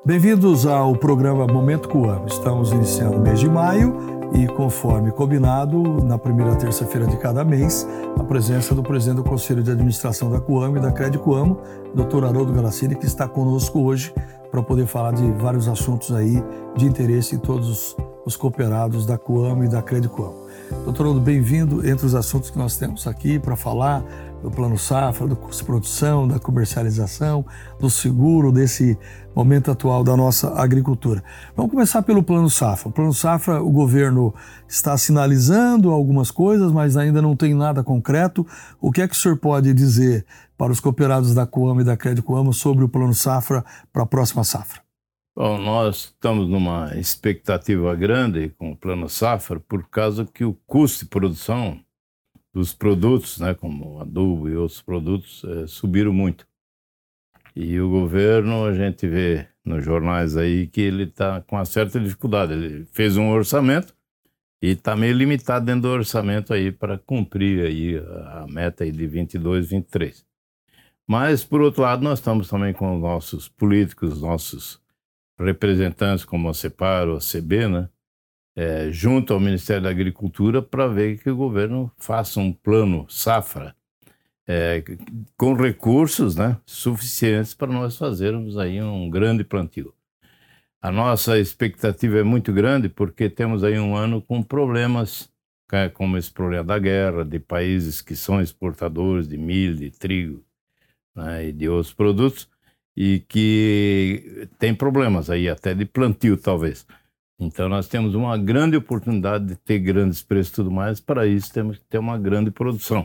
Bem-vindos ao programa Momento Coamo. Estamos iniciando o mês de maio e, conforme combinado, na primeira terça-feira de cada mês, a presença do presidente do Conselho de Administração da Coamo e da Cred Coamo, Dr. Haroldo Galassini, que está conosco hoje para poder falar de vários assuntos aí de interesse de todos os cooperados da Coamo e da Cred Coamo. Dr. Haroldo, bem-vindo. Entre os assuntos que nós temos aqui para falar do Plano Safra, do custo de produção, da comercialização, do seguro, desse momento atual da nossa agricultura. Vamos começar pelo Plano Safra. O Plano Safra, o governo está sinalizando algumas coisas, mas ainda não tem nada concreto. O que é que o senhor pode dizer para os cooperados da Coamo e da Cred Coamo sobre o Plano Safra para a próxima safra? Bom, nós estamos numa expectativa grande com o Plano Safra por causa que o custo de produção dos produtos, né, como adubo e outros produtos, subiram muito. E o governo, a gente vê nos jornais aí que ele está com uma certa dificuldade. Ele fez um orçamento e está meio limitado dentro do orçamento aí para cumprir aí a meta aí de 22, 23. Mas, por outro lado, nós estamos também com os nossos políticos, nossos representantes como a CEPAR ou a CB, né? Junto ao Ministério da Agricultura para ver que o governo faça um plano safra com recursos, né, suficientes para nós fazermos aí um grande plantio. A nossa expectativa é muito grande porque temos aí um ano com problemas, como esse problema da guerra, de países que são exportadores de milho, de trigo, né, e de outros produtos, e que tem problemas aí até de plantio talvez. Então nós temos uma grande oportunidade de ter grandes preços e tudo mais. Para isso temos que ter uma grande produção,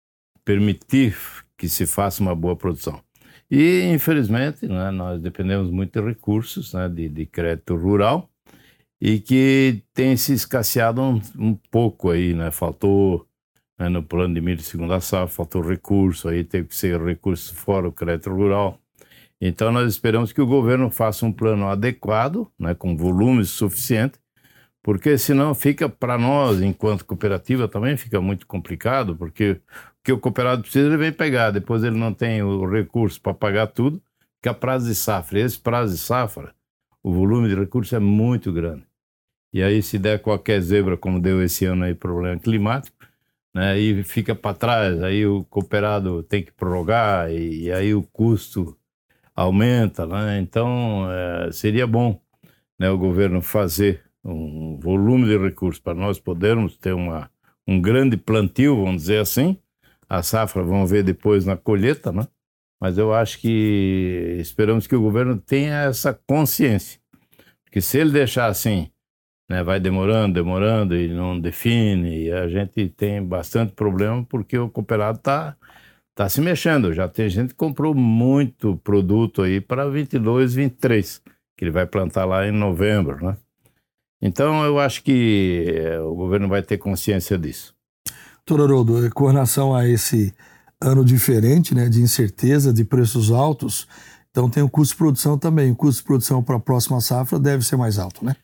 permitir que se faça uma boa produção. E infelizmente, né, nós dependemos muito de recursos, né, de crédito rural, e que tem se escasseado um pouco aí, né? Faltou, né, no plano de milho segunda safra, faltou recurso, aí teve que ser recurso fora o crédito rural. Então, nós esperamos que o governo faça um plano adequado, né, com volume suficiente, porque senão fica para nós, enquanto cooperativa, também fica muito complicado, porque o que o cooperado precisa, ele vem pegar, depois ele não tem o recurso para pagar tudo, fica prazo de safra. E esse prazo de safra, o volume de recursos é muito grande. E aí, se der qualquer zebra, como deu esse ano aí, problema climático, né, aí fica para trás, aí o cooperado tem que prorrogar, e aí o custo aumenta, né? Então seria bom, né, o governo fazer um volume de recursos para nós podermos ter um grande plantio, vamos dizer assim. A safra vamos ver depois na colheita, né? Mas eu acho que esperamos que o governo tenha essa consciência, porque se ele deixar assim, né, vai demorando e não define, e a gente tem bastante problema porque o cooperado está se mexendo. Já tem gente que comprou muito produto aí para 22, 23, que ele vai plantar lá em novembro, né? Então, eu acho que o governo vai ter consciência disso. Doutor Haroldo, com relação a esse ano diferente, né, de incerteza, de preços altos, então tem o custo de produção também. O custo de produção para a próxima safra deve ser mais alto, né?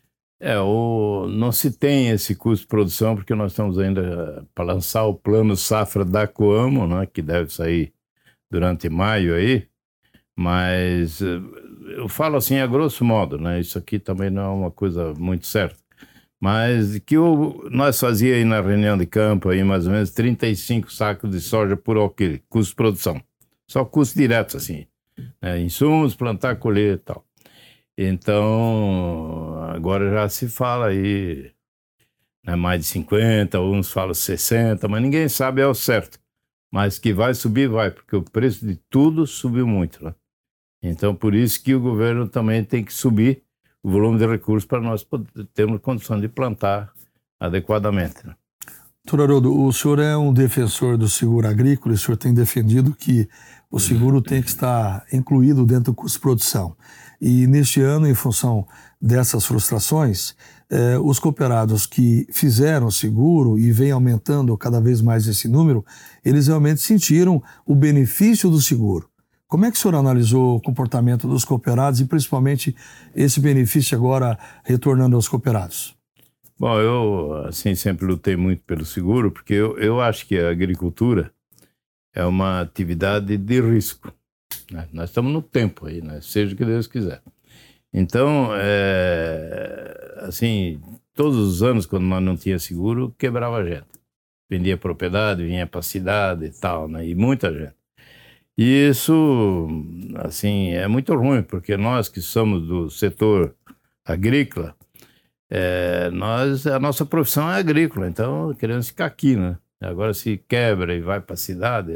Não se tem esse custo de produção, porque nós estamos ainda para lançar o plano safra da Coamo, né, que deve sair durante maio aí, mas eu falo assim a grosso modo, né, isso aqui também não é uma coisa muito certa, mas que nós fazia aí na reunião de campo aí mais ou menos 35 sacos de soja por alqueire, custo de produção, só custo direto assim, né, insumos, plantar, colher e tal. Então, agora já se fala aí, né, mais de 50, uns falam 60, mas ninguém sabe ao certo. Mas que vai subir, vai, porque o preço de tudo subiu muito, né? Então, por isso que o governo também tem que subir o volume de recursos para nós termos condição de plantar adequadamente, né? Doutor Haroldo, o senhor é um defensor do seguro agrícola, o senhor tem defendido que o seguro tem que estar incluído dentro do custo de produção. E neste ano, em função dessas frustrações, os cooperados que fizeram o seguro e vem aumentando cada vez mais esse número, eles realmente sentiram o benefício do seguro. Como é que o senhor analisou o comportamento dos cooperados e principalmente esse benefício agora retornando aos cooperados? Bom, eu assim sempre lutei muito pelo seguro, porque eu acho que a agricultura é uma atividade de risco, né? Nós estamos no tempo aí, né? Seja o que Deus quiser. Então, assim, todos os anos, quando nós não tinha seguro, quebrava a gente. Vendia propriedade, vinha para a cidade e tal, né? E muita gente. E isso, assim, é muito ruim, porque nós que somos do setor agrícola, a nossa profissão é agrícola, então queremos ficar aqui, né? Agora, se quebra e vai para a cidade,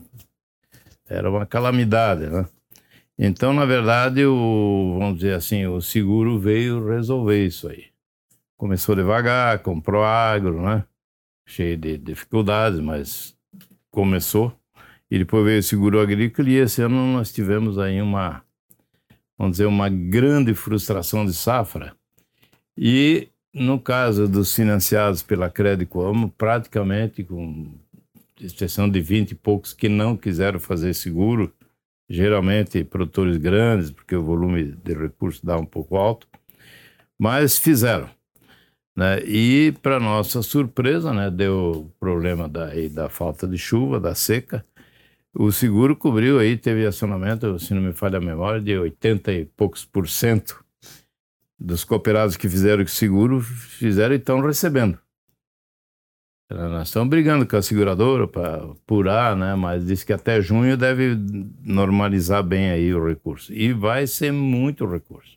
era uma calamidade, né? Então, na verdade, vamos dizer assim, o seguro veio resolver isso aí. Começou devagar, comprou agro, né? Cheio de dificuldades, mas começou. E depois veio o seguro agrícola e esse ano nós tivemos aí vamos dizer, uma grande frustração de safra. E no caso dos financiados pela Crédito Amo, praticamente, com exceção de 20 e poucos que não quiseram fazer seguro, geralmente produtores grandes, porque o volume de recursos dá um pouco alto, mas fizeram, né? E, para nossa surpresa, né, deu problema da falta de chuva, da seca. O seguro cobriu aí, teve acionamento, se não me falha a memória, de 80 e poucos % dos cooperados que fizeram o seguro, fizeram e estão recebendo. Nós estamos brigando com a seguradora para apurar, né? Mas diz que até junho deve normalizar bem aí o recurso. E vai ser muito recurso.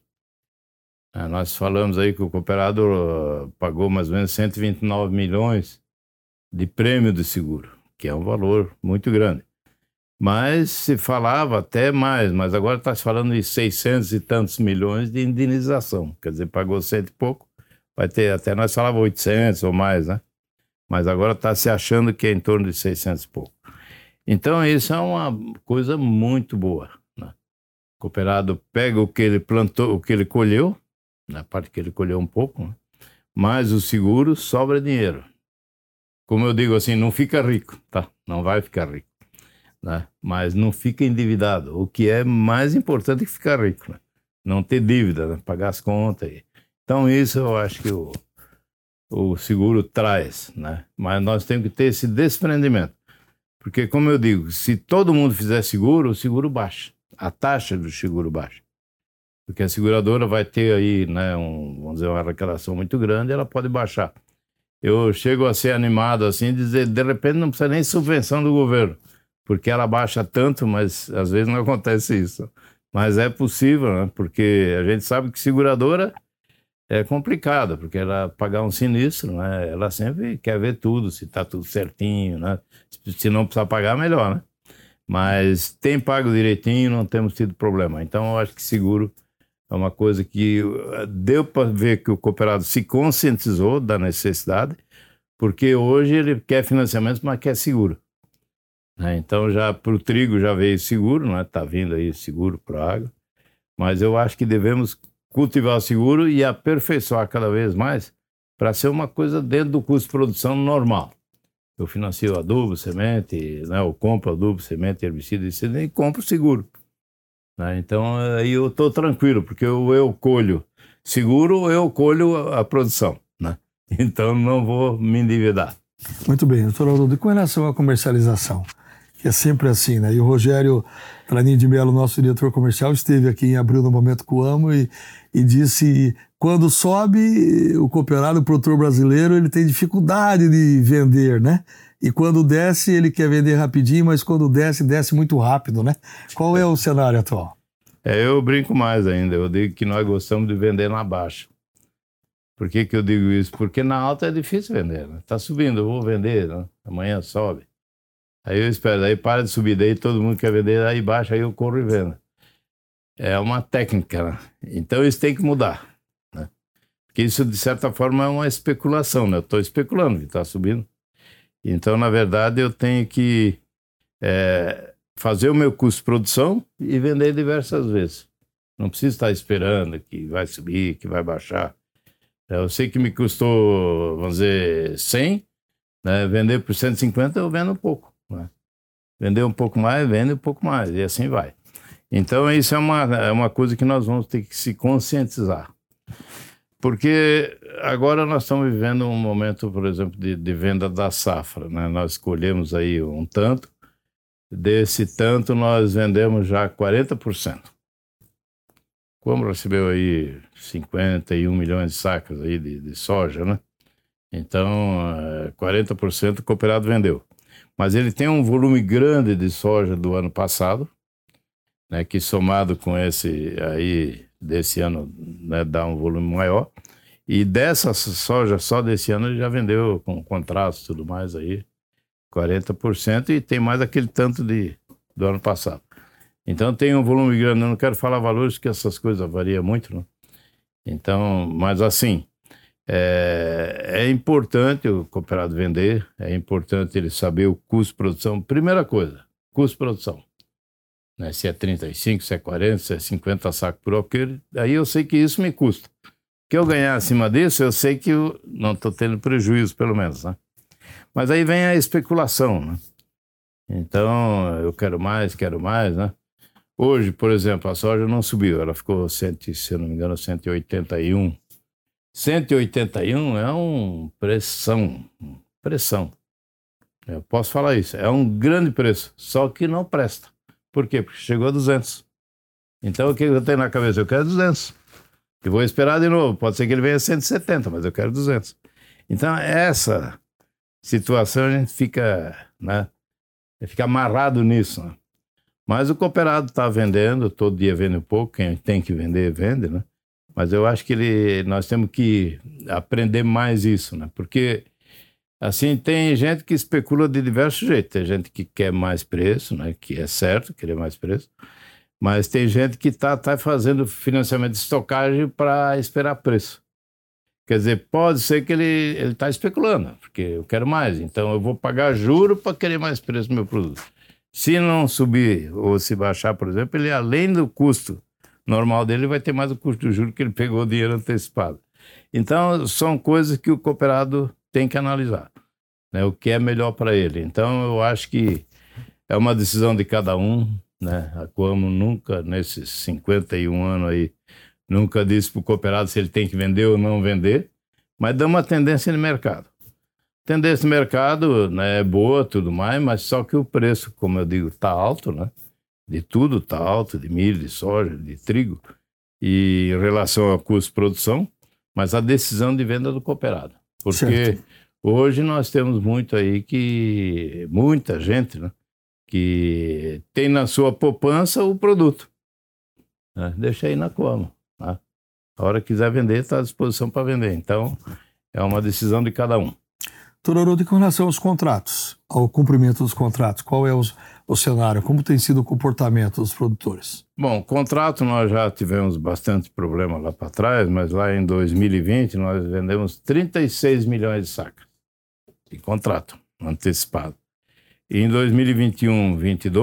Nós falamos aí que o cooperado pagou mais ou menos 129 milhões de prêmio de seguro, que é um valor muito grande. Mas se falava até mais, mas agora está se falando de 600 e tantos milhões de indenização. Quer dizer, pagou 100 e pouco, vai ter, até nós falávamos 800 ou mais, né? Mas agora está se achando que é em torno de 600 e pouco. Então, isso é uma coisa muito boa, né? O cooperado pega o que ele plantou, o que ele colheu, na parte que ele colheu um pouco, né? Mais o seguro, sobra dinheiro. Como eu digo assim, não fica rico, tá? Não vai ficar rico, né? Mas não fica endividado, o que é mais importante que ficar rico, né? Não ter dívida, né? Pagar as contas. Então, isso eu acho que o seguro traz, né? Mas nós temos que ter esse desprendimento. Porque, como eu digo, se todo mundo fizer seguro, o seguro baixa. A taxa do seguro baixa. Porque a seguradora vai ter aí, né, vamos dizer, uma arrecadação muito grande, ela pode baixar. Eu chego a ser animado assim, dizer, de repente não precisa nem subvenção do governo, porque ela baixa tanto, mas às vezes não acontece isso. Mas é possível, né? Porque a gente sabe que seguradora é complicado, porque ela pagar um sinistro, né? Ela sempre quer ver tudo, se está tudo certinho, né? Se não precisar pagar, melhor, né? Mas tem pago direitinho, não temos tido problema. Então, eu acho que seguro é uma coisa que deu para ver que o cooperado se conscientizou da necessidade, porque hoje ele quer financiamento, mas quer seguro, né? Então, já para o trigo já veio seguro, né? Está vindo aí seguro para a água, mas eu acho que devemos cultivar o seguro e aperfeiçoar cada vez mais para ser uma coisa dentro do custo de produção normal. Eu financio adubo, semente, né? Eu compro adubo, semente, herbicida e compro seguro, né? Então aí eu estou tranquilo, porque eu colho seguro ou eu colho a produção, né? Então não vou me endividar. Muito bem, doutor Haroldo, com relação à comercialização, que é sempre assim, né? E o Rogério Tranin de Mello, nosso diretor comercial, esteve aqui em abril no Momento Coamo e disse, quando sobe, o cooperado, o produtor brasileiro, ele tem dificuldade de vender, né? E quando desce, ele quer vender rapidinho, mas quando desce, desce muito rápido, né? Qual é o cenário atual? Eu brinco mais ainda, eu digo que nós gostamos de vender na baixa. Por que eu digo isso? Porque na alta é difícil vender, né? Tá subindo, eu vou vender, né? Amanhã sobe. Aí eu espero, aí para de subir, daí todo mundo quer vender, aí baixa, aí eu corro e vendo. É uma técnica, né? Então isso tem que mudar, né? Porque isso, de certa forma, é uma especulação, né? Eu estou especulando que está subindo. Então, na verdade, eu tenho que fazer o meu custo de produção e vender diversas vezes. Não preciso estar esperando que vai subir, que vai baixar. Eu sei que me custou, vamos dizer, 100, né? Vender por 150, eu vendo um pouco, né? Vender um pouco mais, vende um pouco mais, e assim vai. Então, isso é uma coisa que nós vamos ter que se conscientizar. Porque agora nós estamos vivendo um momento, por exemplo, de venda da safra, né? Nós escolhemos aí um tanto, desse tanto nós vendemos já 40%. Coamo recebeu aí 51 milhões de sacas aí de soja, né? Então, 40% o cooperado vendeu. Mas ele tem um volume grande de soja do ano passado, né, que somado com esse aí, desse ano, né, dá um volume maior. E dessa soja só desse ano ele já vendeu com contratos e tudo mais aí, 40%, e tem mais aquele tanto do ano passado. Então tem um volume grande, eu não quero falar valores, porque essas coisas variam muito, né? Então, mas assim, é importante o cooperado vender, é importante ele saber o custo de produção. Primeira coisa, custo de produção. Né? Se é 35, se é 40, se é 50 sacos por hora, porque aí eu sei que isso me custa. Que eu ganhar acima disso, eu sei que eu não estou tendo prejuízo, pelo menos, né? Mas aí vem a especulação, né? Então, eu quero mais, né? Hoje, por exemplo, a soja não subiu, ela ficou, se eu não me engano, 181. 181 é pressão. Eu posso falar isso, é um grande preço, só que não presta. Por quê? Porque chegou a 200. Então, o que eu tenho na cabeça? Eu quero 200. E vou esperar de novo, pode ser que ele venha a 170, mas eu quero 200. Então, essa situação a gente fica, né, fica amarrado nisso, né? Mas o cooperado está vendendo, todo dia vende um pouco, quem tem que vender, vende, né? Mas eu acho que nós temos que aprender mais isso, né? Porque, assim, tem gente que especula de diversos jeitos. Tem gente que quer mais preço, né? Que é certo, querer mais preço. Mas tem gente que tá fazendo financiamento de estocagem para esperar preço. Quer dizer, pode ser que ele está especulando, porque eu quero mais, então eu vou pagar juro para querer mais preço do meu produto. Se não subir ou se baixar, por exemplo, ele, além do custo normal dele, vai ter mais o custo do juro que ele pegou o dinheiro antecipado. Então, são coisas que o cooperado tem que analisar, né? O que é melhor para ele. Então, eu acho que é uma decisão de cada um, né? A Coamo nunca, nesses 51 anos aí, nunca disse para o cooperado se ele tem que vender ou não vender, mas dá uma tendência de mercado. Tendência de mercado, né, é boa, tudo mais, mas só que o preço, como eu digo, está alto, né? De tudo está alto, de milho, de soja, de trigo, e em relação ao custo de produção, mas a decisão de venda do cooperado. Porque certo. Hoje nós temos muito aí muita gente, né, que tem na sua poupança o produto, né? Deixa aí na Coamo, né? A hora que quiser vender, está à disposição para vender. Então, é uma decisão de cada um. Doutor Haroldo, com relação aos contratos, ao cumprimento dos contratos, qual é o cenário? Como tem sido o comportamento dos produtores? Bom, contrato nós já tivemos bastante problema lá para trás, mas lá em 2020 nós vendemos 36 milhões de sacas de contrato antecipado. E em 2021,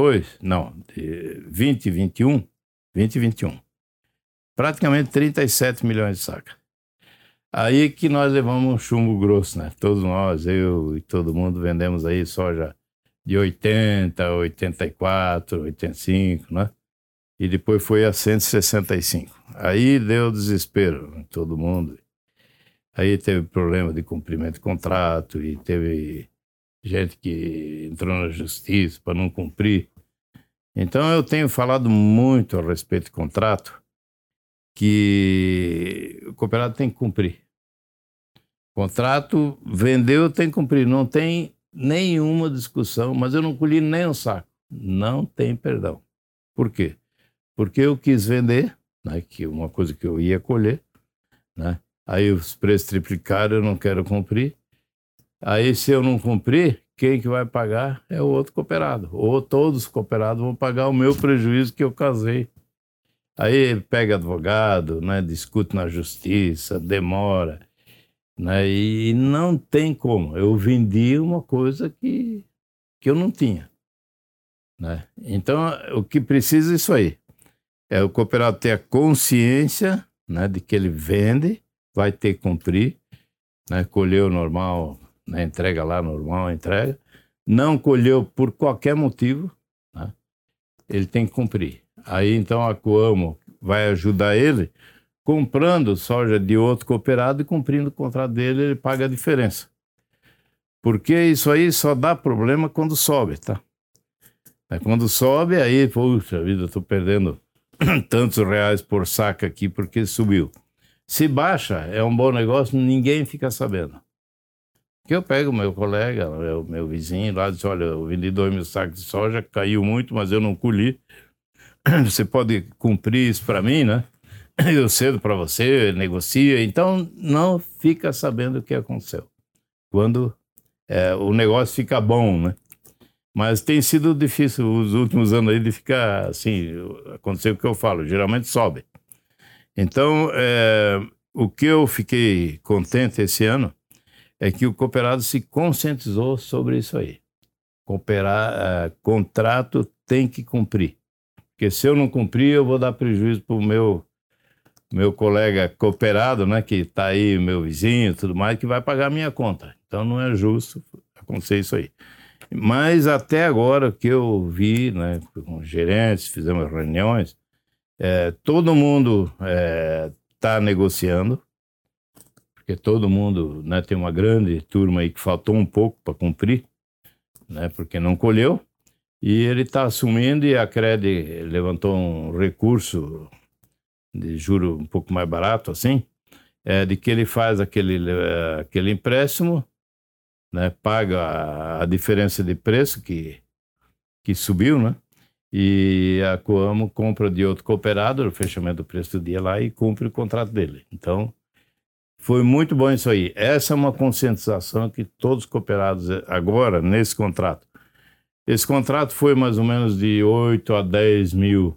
2021, praticamente 37 milhões de sacas. Aí que nós levamos um chumbo grosso, né? Todos nós, eu e todo mundo, vendemos aí soja de 80, 84, 85, né? E depois foi a 165. Aí deu desespero em todo mundo. Aí teve problema de cumprimento de contrato e teve gente que entrou na justiça para não cumprir. Então eu tenho falado muito a respeito de contrato, que o cooperado tem que cumprir. Contrato, vendeu, tem que cumprir. Não tem nenhuma discussão, mas eu não colhi nem um saco. Não tem perdão. Por quê? Porque eu quis vender, né, que uma coisa que eu ia colher, né? Aí os preços triplicaram, eu não quero cumprir. Aí se eu não cumprir, quem que vai pagar é o outro cooperado. Ou todos os cooperados vão pagar o meu prejuízo que eu casei. Aí pega advogado, né, discute na justiça, demora, né, e não tem como. Eu vendi uma coisa que eu não tinha, né? Então, o que precisa é isso aí. É o cooperado ter a consciência, né, de que ele vende, vai ter que cumprir, né, colheu normal, né, entrega lá normal, entrega. Não colheu por qualquer motivo, né, ele tem que cumprir. Aí, então, a Coamo vai ajudar ele comprando soja de outro cooperado e cumprindo o contrato dele, ele paga a diferença. Porque isso aí só dá problema quando sobe, tá? Quando sobe, aí, puxa vida, eu tô perdendo tantos reais por saca aqui porque subiu. Se baixa, é um bom negócio, ninguém fica sabendo. Porque eu pego o meu colega, meu vizinho lá, diz, olha, eu vendi 2.000 sacos de soja, caiu muito, mas eu não colhi. Você pode cumprir isso para mim, né? Eu cedo para você, negocia. Então, não fica sabendo o que aconteceu. Quando o negócio fica bom, né? Mas tem sido difícil os últimos anos aí de ficar assim, aconteceu o que eu falo, geralmente sobe. Então, o que eu fiquei contente esse ano é que o cooperado se conscientizou sobre isso aí. Contrato tem que cumprir. Porque se eu não cumprir, eu vou dar prejuízo para o meu colega cooperado, né, que está aí, meu vizinho e tudo mais, que vai pagar a minha conta. Então não é justo acontecer isso aí. Mas até agora, o que eu vi, né, com os gerentes, fizemos reuniões, todo mundo está negociando, porque todo mundo, né, tem uma grande turma aí que faltou um pouco para cumprir, né, porque não colheu, e ele está assumindo, e a Crede levantou um recurso de juro um pouco mais barato, assim, de que ele faz aquele empréstimo, né, paga a diferença de preço que subiu, né, e a Coamo compra de outro cooperado, o fechamento do preço do dia lá, e cumpre o contrato dele. Então, foi muito bom isso aí. Essa é uma conscientização que todos os cooperados agora, nesse contrato. Esse contrato foi mais ou menos de 8 a 10 mil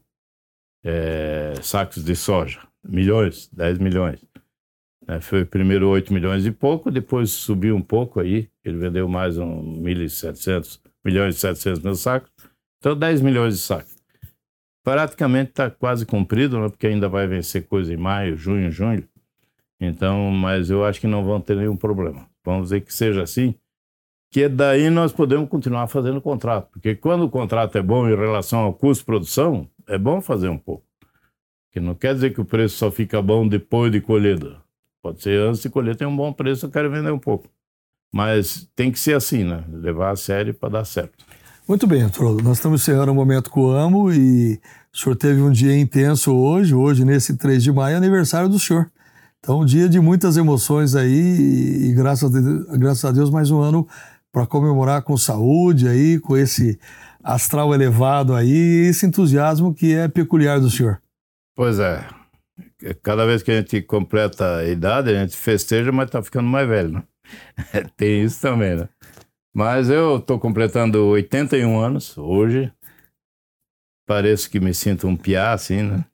sacos de soja. 10 milhões. Foi primeiro 8 milhões e pouco, depois subiu um pouco aí, ele vendeu mais 1.700 milhões e 700 mil sacos, então 10 milhões de sacos. Praticamente está quase cumprido, né, porque ainda vai vencer coisa em maio, junho. Então, mas eu acho que não vão ter nenhum problema. Vamos dizer que seja assim, que daí nós podemos continuar fazendo contrato. Porque quando o contrato é bom em relação ao custo de produção, é bom fazer um pouco. Porque não quer dizer que o preço só fica bom depois de colheita. Pode ser antes de colher, tem um bom preço, eu quero vender um pouco. Mas tem que ser assim, né? Levar a sério para dar certo. Muito bem, Haroldo. Nós estamos encerrando o Momento Coamo e o senhor teve um dia intenso hoje, nesse 3 de maio, aniversário do senhor. Então, um dia de muitas emoções aí e graças a Deus mais um ano para comemorar com saúde aí, com esse astral elevado aí, esse entusiasmo que é peculiar do senhor. Pois é. Cada vez que a gente completa a idade, a gente festeja, mas tá ficando mais velho, né? Tem isso também, né? Mas eu tô completando 81 anos hoje. Parece que me sinto um piá, assim, né?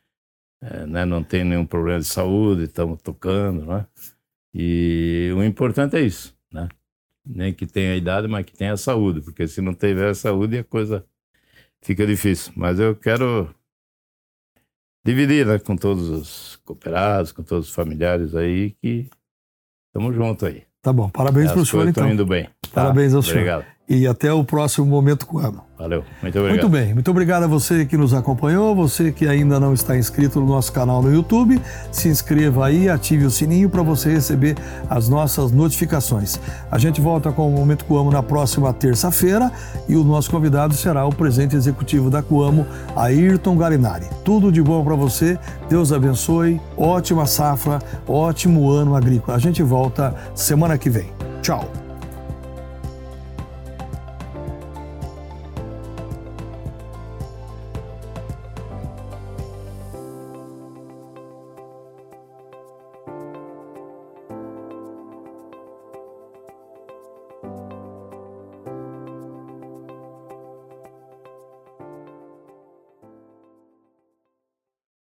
Não tenho nenhum problema de saúde, estamos tocando, né? E o importante é isso, né? Nem que tenha a idade, mas que tenha a saúde, porque se não tiver a saúde, a coisa fica difícil. Mas eu quero dividir, né, com todos os cooperados, com todos os familiares aí, que estamos juntos aí. Tá bom, parabéns para o senhor, então. Estão indo bem. Parabéns ao senhor. Obrigado. E até o próximo Momento Coamo. Valeu, muito obrigado. Muito bem, muito obrigado a você que nos acompanhou, você que ainda não está inscrito no nosso canal no YouTube, se inscreva aí, ative o sininho para você receber as nossas notificações. A gente volta com o Momento Coamo na próxima terça-feira e o nosso convidado será o presidente executivo da Coamo, Ayrton Galinari. Tudo de bom para você, Deus abençoe, ótima safra, ótimo ano agrícola. A gente volta semana que vem. Tchau.